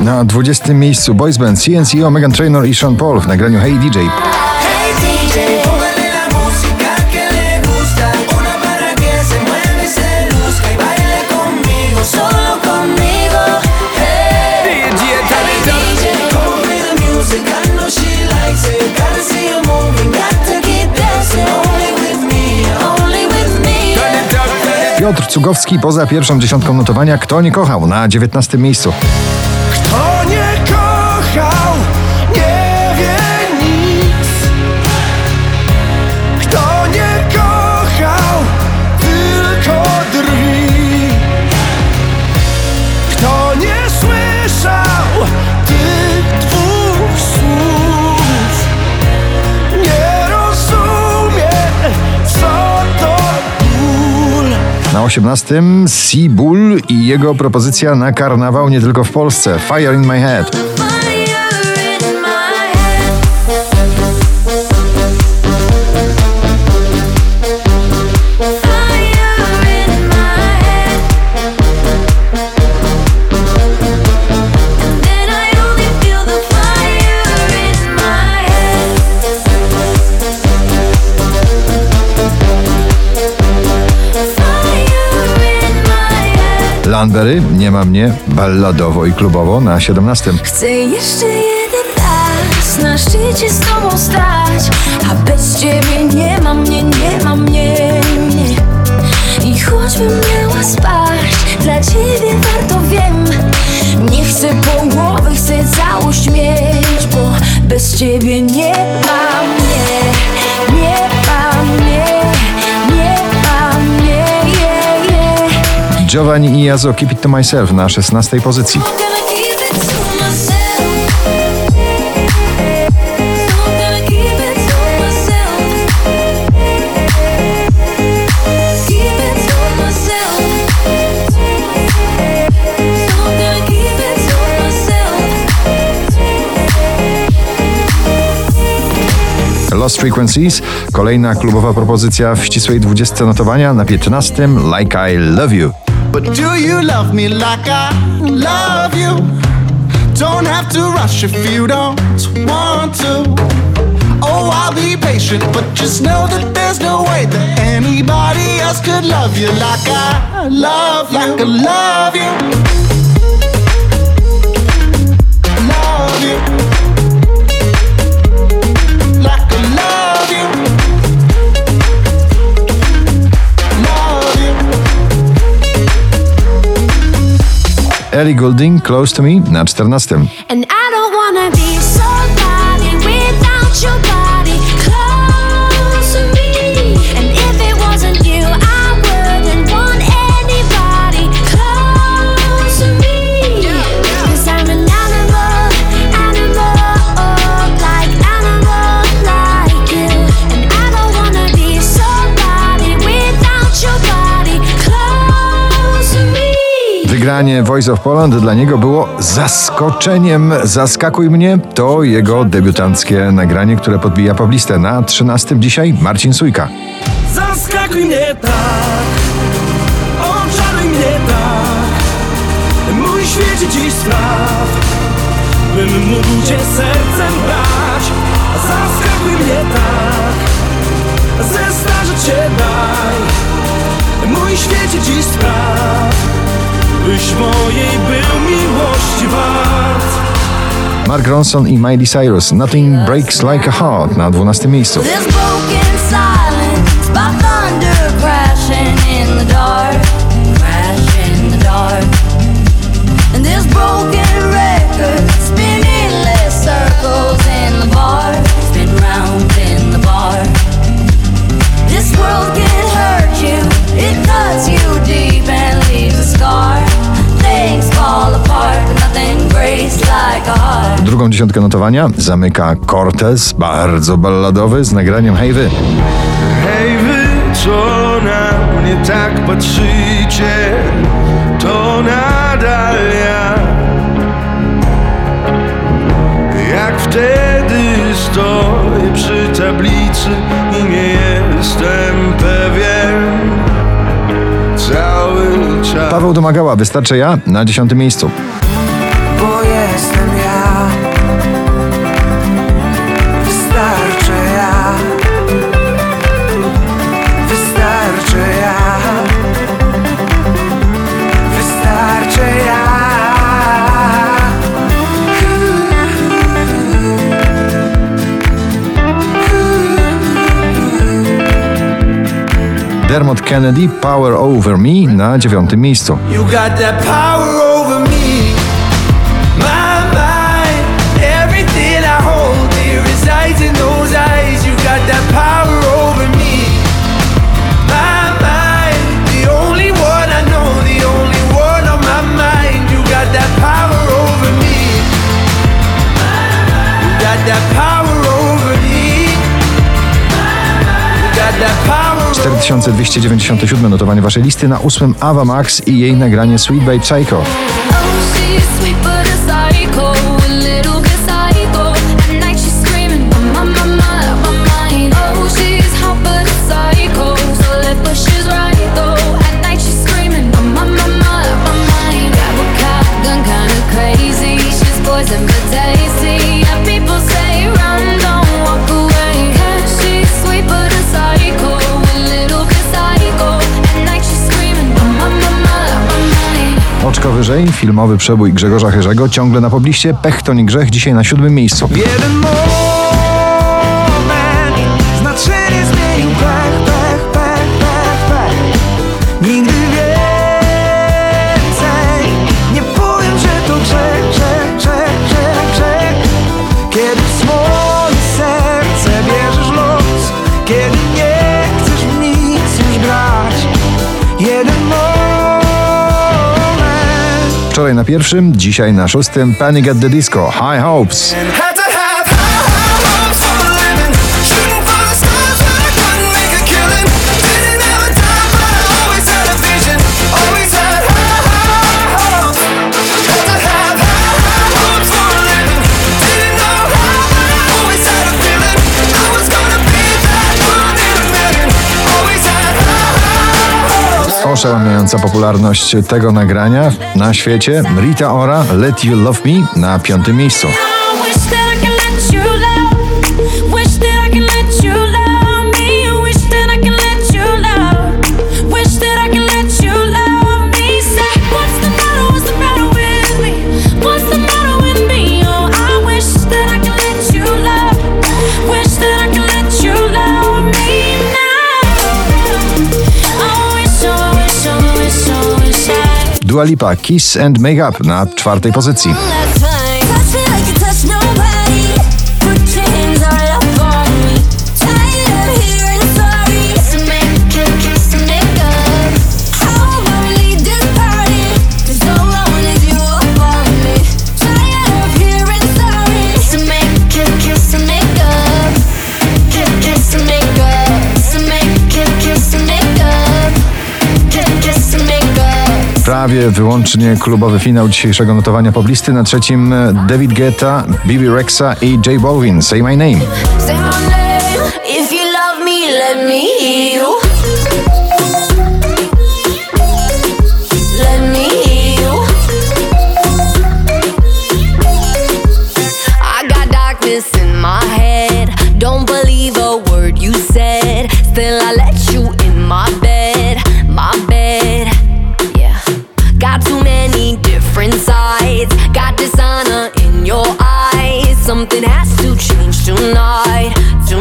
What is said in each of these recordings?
Na 20. miejscu boys band CNCO, Meghan Trainor i Sean Paul w nagraniu Hey DJ. Piotr Cugowski poza pierwszą dziesiątką notowania Kto nie kochał na 19. miejscu. Kto nie kochał, nie wie nic. Kto nie kochał, tylko drwi. Kto nie słyszał tych dwóch słów, nie rozumie, co to ból. Na 18. Seabull i jego propozycja na karnawał nie tylko w Polsce. Fire in my head. Landberry, Nie ma mnie, balladowo i klubowo na 17. Chcę jeszcze jeden raz na szczycie z tobą stać, a bez ciebie nie ma mnie, nie ma mnie, nie. I choćbym miała spaść, dla ciebie warto wiem. Nie chcę połowy, chcę całość mieć, bo bez ciebie nie ma mnie, nie ma mnie, nie ma mnie, yeah, yeah. Giovanni i Yazzo, Keep It To Myself na 16. pozycji. Lost Frequencies, kolejna klubowa propozycja w ścisłej 20 notowania, na 15. Like I Love You. But do you love me like I love you? Don't have to rush if you don't want to. Oh, I'll be patient, but just know that there's no way that anybody else could love you like I love you. Like I love you. Love you. Like I love you. Love you. Ellie Goulding, Close To Me na 14. And I don't wanna be somebody without your body close to me. And if it wasn't you, I wouldn't want anybody close to me. 'Cause I'm an animal, like you. And I don't wanna be somebody without your body close to me. Wygranie Voice of Poland dla niego było zaskoczeniem. Zaskakuj mnie to jego debiutanckie nagranie, które podbija poblistę. Na 13. dzisiaj Marcin Sujka. Zaskakuj mnie tak, oczaruj mnie tak, mój świecie dziś spraw, bym mógł cię sercem brać. Zaskakuj mnie tak, zestarzeć cię daj, mój świecie dziś spraw, byś mojej był miłości wart. Mark Ronson i Miley Cyrus, Nothing Breaks Like a Heart na 12. miejscu. This broken silence by thunder crashing in the dark, crash in the dark. And this broken record spinning endless circles in the bar, spin round in the bar. This world can hurt you, it cuts you deep and leaves a scar. Things fall apart, but nothing breaks like a heart. Drugą dziesiątkę notowania zamyka Cortez, bardzo balladowy, z nagraniem Hej Wy. Hej wy, co na mnie tak patrzycie, to nadal ja. Jak wtedy stoję przy tablicy i nie jestem pewien cały czas. Paweł Domagała, Wystarczę ja na 10. miejscu. Bo jest Dermot Kennedy, Power Over Me na 9. miejscu. You got that power over me. My mind, everything I hold dear resides in those eyes. You got that power over me. My mind, the only one I know, the only one on my mind. You got that power over me. You got that power over me. You got that power. 4297 notowanie waszej listy, na 8. Ava Max i jej nagranie Sweet Babe Psycho. Oh, she's sweet but a psycho, a little bit psycho. At night she's screaming, my mind. Oh, she's hot but a psycho, so left but she's right though. At night she's screaming, my mind. Grab a shotgun, kinda crazy. She's poison but tasty. Yeah, people say run, don't walk away. Yeah, she's sweet but a psycho, a little bit psycho. At night she's screaming, my mind. Oczko wyżej, filmowy przebój Grzegorza Herzego, ciągle na pobliście. Pech to nie grzech, dzisiaj na 7. miejscu. Jeden moment znaczenie zmienił pech. Nigdy więcej nie powiem, że to grzech. Kiedy w swoje serce bierzesz los, kiedy nie chcesz w nic już grać. Jeden moment. Wczoraj na 1., dzisiaj na 6. Panic at the Disco, High Hopes. Had to have high hopes for a living. Shooting for the stars when I couldn't make a killing. Didn't have a time, but I always had a vision. Always had high hopes. Had to have high hopes for a living. Didn't know how, but I always had a feeling. I was gonna be that one in a million. Always had high hopes. Oszałamiająca popularność tego nagrania na świecie. Rita Ora, Let You Love Me na 5. miejscu. I wish that I could let you love. Wish that I could let you love me. Wish that I could let you love. Wish that I could let you love me. Say, what's the matter with me? What's the matter with me? Oh, I wish that I could let you love. Wish that I could let you love me now. I wish I. Dua Lipa, Kiss and Make Up na 4. pozycji. Last time. Touch me like you touch nobody. Put your hands all up on me. Tired of hearing sorry. So make kiss and make up. How about we leave this party? 'Cause all I want is you up on me. Tired of hearing sorry. So make kiss and make up. Kiss and make up. So make kiss and make up. Kiss and make up. Prawie wyłącznie klubowy finał dzisiejszego notowania poblisty. Na 3. David Guetta, Bibi Rexha i J Balvin, Say My Name. Say my name. If you love me, let me hear you. Let me hear you. I got darkness in my head. Don't believe a word you said. Still I let you in my bed. Yeah. Got too many different sides. Got dishonor in your eyes. Something has to change tonight.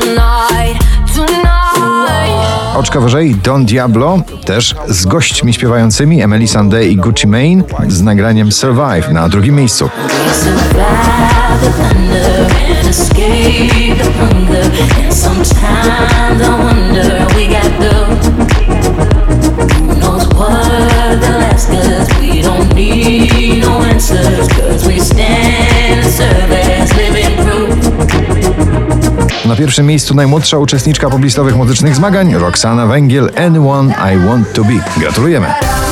Oczka wyżej, Don Diablo, też z gośćmi śpiewającymi Emeli Sandé i Gucci Mane z nagraniem Survive na 2. miejscu. Na 1. miejscu najmłodsza uczestniczka poblistowych muzycznych zmagań, Roxana Węgiel, Anyone I Want To Be. Gratulujemy!